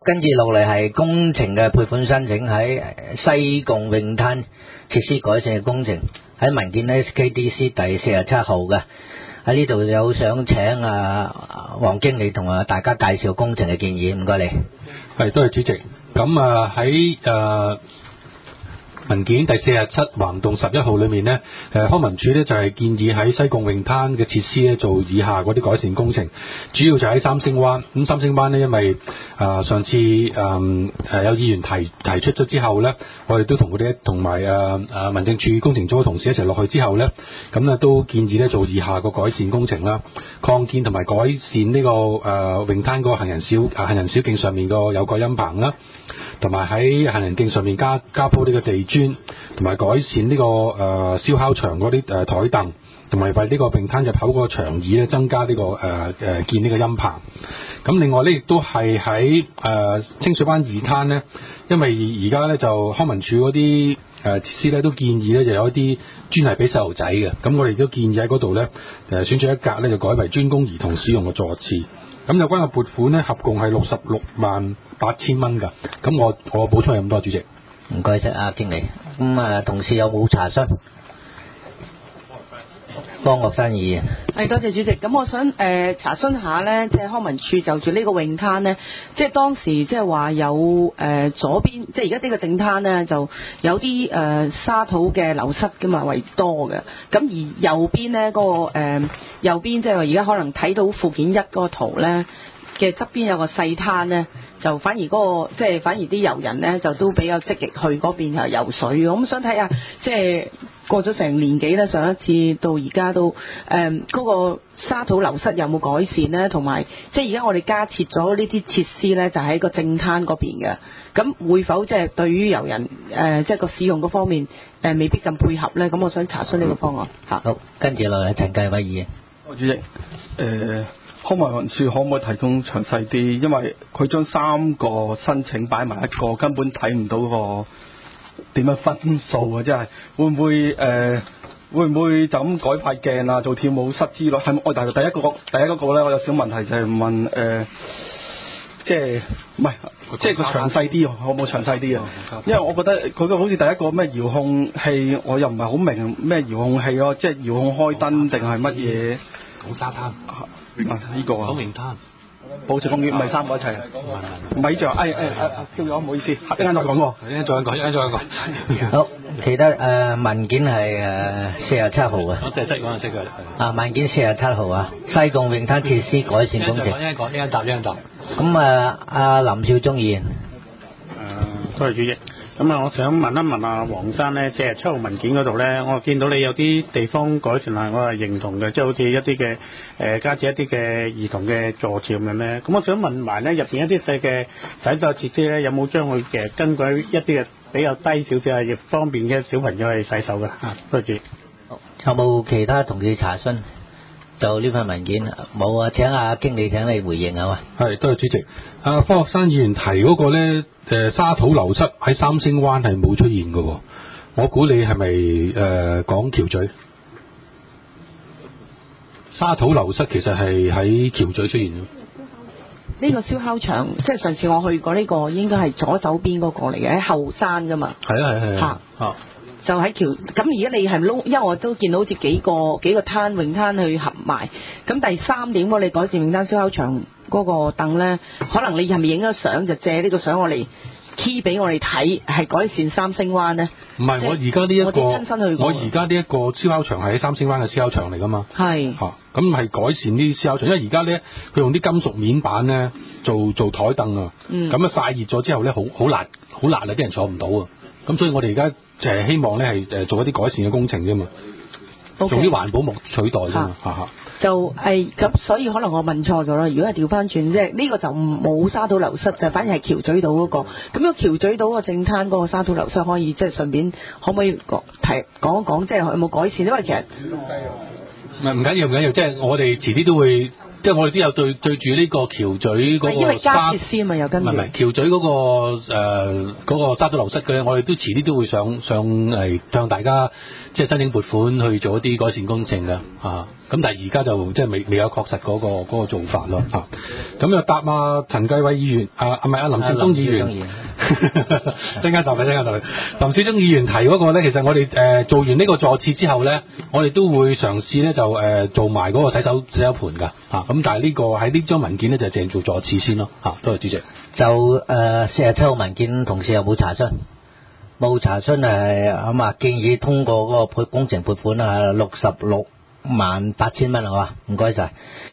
跟住落嚟係工程嘅撥款申請，喺西貢泳灘設施改善嘅工程，喺文件 SKDC 第47號嘅。喺呢度有想請黃經理同大家介紹工程嘅建議，唔該你。 係，多謝主席。咁喺文件第47橫洞11號裏面呢，康文署呢就係建議喺西貢泳灘嘅設施呢做以下嗰啲改善工程，主要就喺三星灣。咁三星灣呢，因為上次有議員提出咗之後呢，我哋都同埋民政處工程組嘅同事一齊落去之後呢，咁呢都建議呢做以下個改善工程啦，擴建同埋改善呢個泳灘嗰個行人小徑上面個有蓋陰棚啦，同埋喺行人徑上面加鋪呢個地磚，同埋改善呢個燒烤場嗰啲台凳，同埋為呢個泳灘入口嗰個長椅咧增加呢個建呢個陰棚。咁另外咧亦都係喺清水灣二灘咧，因為而家咧就康文署嗰啲設施咧都建議咧就有一啲專係俾細路仔嘅，咁我哋都建議喺嗰度咧選取一格咧就改為專供兒童使用嘅座廁。咁有關嘅撥款咧合共係668000蚊㗎。咁我補充係咁多，主席。 唔該晒經理。咁同事有冇查詢？方岳山議員。 係，多謝主席。咁我想查詢下呢，即係康文署就住呢個泳灘呢，即係當時即係話有左邊，即係而家呢個正灘呢，就有啲沙土嘅流失噶嘛為多嘅。咁而右邊呢嗰個右邊即係話而家可能睇到附件1嗰個圖呢嘅側邊有個細灘呢，就反而嗰個即係反而啲遊人呢，就都比較積極去嗰邊游水。我咁想睇下即係。過咗成年幾啦，上一次到而家都嗰個沙土流失有冇改善呢？同埋即係而家我哋加設咗呢啲設施呢，就喺個正灘嗰邊嘅。咁會否即係對於遊人即係個使用嗰方面未必咁配合呢？咁我想查詢呢個方案嚇。 好，跟住落嚟陳繼偉議員。 主席，康文署可唔可以提供詳細啲？因為佢將3個申請擺埋一個，根本睇唔到個點樣分數啊！真係會唔會就咁改塊鏡啊？做跳舞室之類係咪？但係第一個咧，我有少問題就係問即係唔係即係佢詳細啲，可唔可以詳細啲啊？因為我覺得佢個好似第一個咩遙控器，我又唔係好明咩遙控器咯，即係遙控開燈定係乜嘢？ 講沙灘呢個啊， 講泳灘。 保持公園唔係3個一齊，唔係就跳咗，唔好意思，一陣再講喎， 一陣再講。 好，其他文件係47號嘅。 47嗰陣識嘅。 文件47號啊，西貢泳灘設施改善工程。 一陣答。 咁林少忠議員。 多謝主席。咁我想問一問黃生呢，47號文件嗰度呢，我見到你有啲地方改善係我係認同嘅，即係好似一啲嘅加設一啲嘅兒童嘅座廁咁樣呢。咁我想問埋呢，入邊一啲細嘅洗手設施呢，有冇將佢根據一啲嘅比較低少少亦方便嘅小朋友去洗手嘅？多謝。 有冇其他同事查詢？就呢份文件冇啊，請經理請你回應啊嘛。 係，多謝主席。方學生議員提嗰個咧，沙土流失喺三星灣係冇出現嘅，我估你係咪講橋咀？沙土流失其實係喺橋咀出現嘅。 呢個燒烤場，即係上次我去過呢個，應該係左手邊嗰個嚟嘅，喺後山㗎嘛。 係啊。 就喺橋，咁而家你係撈，因為我都見到好似幾個灘泳灘去合埋。咁第3點，我哋改善泳灘燒烤場嗰個凳呢，可能你係咪影咗相就借呢個相我嚟 key 俾我哋睇，係改善三星灣呢？ 唔係，我而家呢一個， 我親身去過。 我而家呢一個燒烤場係喺三星灣嘅燒烤場嚟㗎嘛。 係。 咁係改善呢啲燒烤場，因為而家呢，佢用啲金屬面板呢做台凳啊。咁晒熱咗之後呢，好辣啊，啲人坐唔到啊。咁所以我哋而家就係希望咧係做一啲改善嘅工程啫嘛，用啲環保木取代啫嘛， 就咁，所以可能我問錯咗啦。如果係調翻轉啫，呢個就冇沙土流失，就反而係橋咀島嗰個。咁樣橋咀島個正灘嗰個沙土流失可以即係順便可唔可以講一講，即係有冇改善？因為其實唔緊要，即係我哋遲啲都會即係我哋都有對住呢個橋咀嗰因為個沙， 加設施啊嘛，有跟住。 唔係橋咀嗰個沙土流失嘅咧，我哋都遲啲都會上嚟向大家即係申請撥款去做一啲改善工程嘅啊。咁但係而家就即係未有確實嗰個做法咯嚇。咁又答陳繼偉議員唔係林少忠議員，陣間答你。林少忠議員提嗰個咧，其實我哋做完呢個座廁之後咧，我哋都會嘗試咧就做埋嗰個洗手盆㗎嚇。咁但係呢個喺呢張文件咧就淨做座廁先咯嚇。多謝主席。 就47號文件同事有冇查詢？冇查詢咁啊，建議通過嗰個工程撥款668000蚊係嘛？唔該晒。